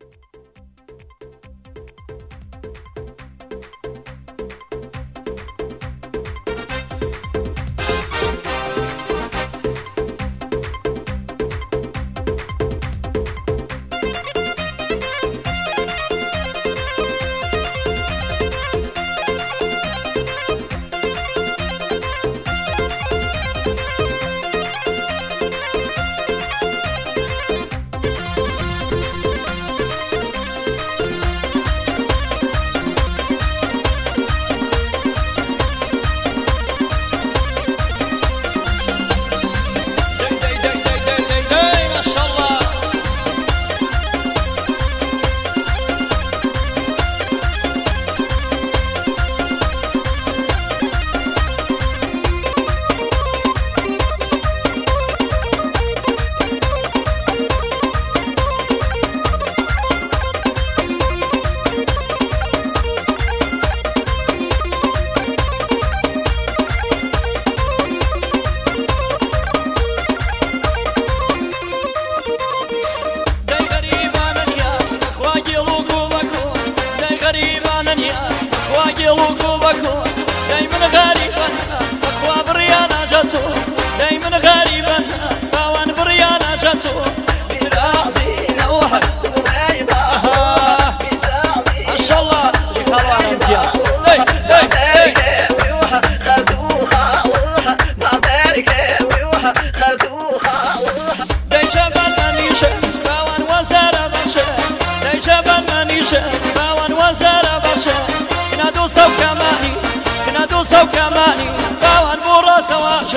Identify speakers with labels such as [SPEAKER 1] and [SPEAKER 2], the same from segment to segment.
[SPEAKER 1] وكماني باوان برا سواجه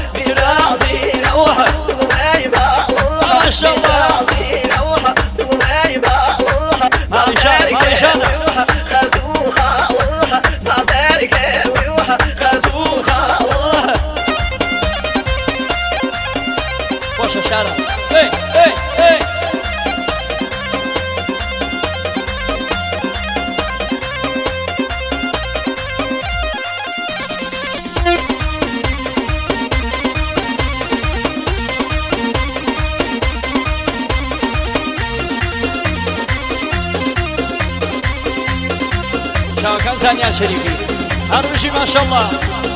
[SPEAKER 1] بترازي نوحة ومايبا الله ما شاء الله نوحة ومايبا الله ما بارك خذوها الله ما بارك ويوحة خذوها الله وش الشارع ايه ايه ايه شاكان ثانية شريفي هربشي ما شاء الله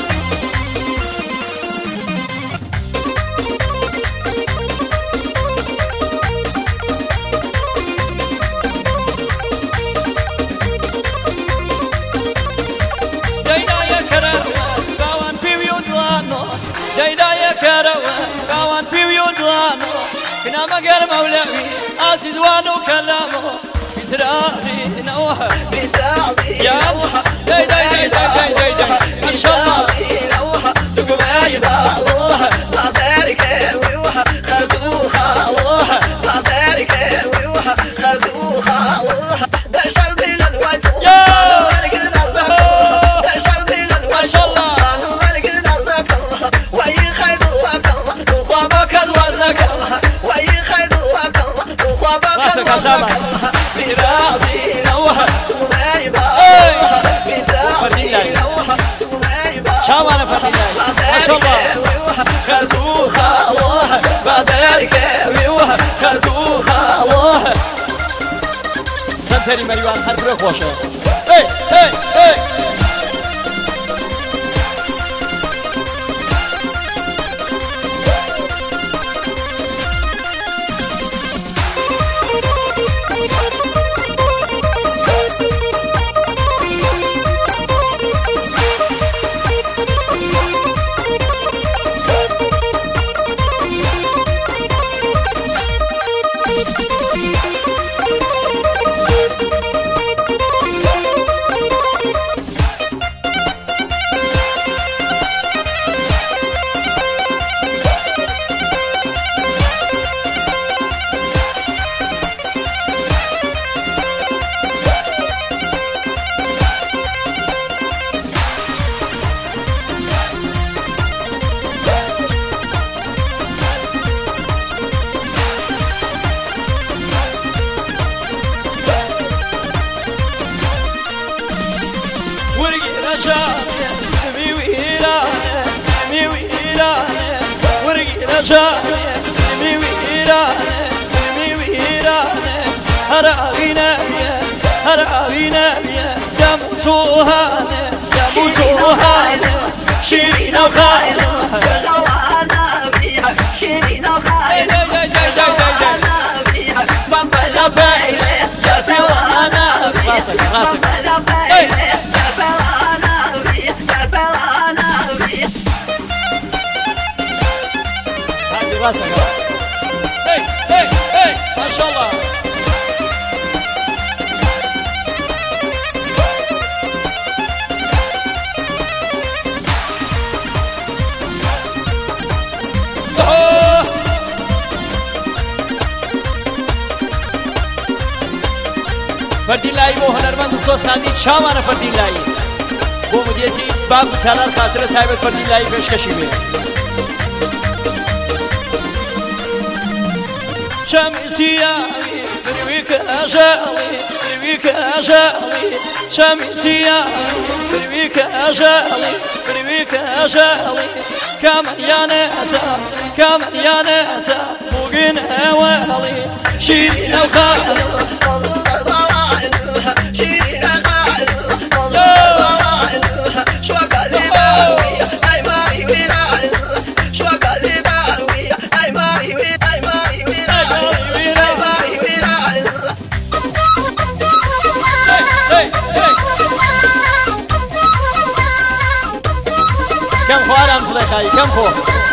[SPEAKER 1] دينا يا كروان باوان بيو دوانو دينا يا كروان باوان بيو دوانو كنا مقر مولوي عزيز وانو كلامو بترازي نوحة يا نوحة داي داي داي داي داي داي ما شاء الله نوحة تقبايبا الله ما بارك ويوحة خذوها الله ما بارك ويوحة خذوها الله بشر بلد وجهه يا ملك الأرض بشر بلد ما شاء الله ملك الأرض وأي خيدوك الله وخابك أزواجك الله وأي خيدوك الله وخابك أزواجك برازي نوحة ومايبا بترازي نوحة ومايبا شاوانا فتينا ما شاء الله خذوها الله بارك ويوها خذوها الله سنتري مريوان هربرو خوشه اي اي اي رجاء مي ويرانه هراغي نبيه هرابي نبيه دموتوهانه دموتوهانه شيرين وخاينه شيرين وخاينه بابا باينه جبلانا راسك راسك هذه راسك هي ما شاء الله فردی لایی بۆ هەنەرمەند سۆسناندی چاوانە فردی لایی بۆ مدیەتی باب و چالان خاترە تایبەت فردی لایی پێشکەشی بێ شەمیسیاوی برویکە ئەژەڵی برویکە ئەژەڵی شەمیسیاوی برویکە ئەژەڵی برویکە ئەژەڵی کامەریانەتە کامەریانەتە بووگن ئەوەڵی شیرینە و خاڵ كم خو آرام سلاخایی کم خو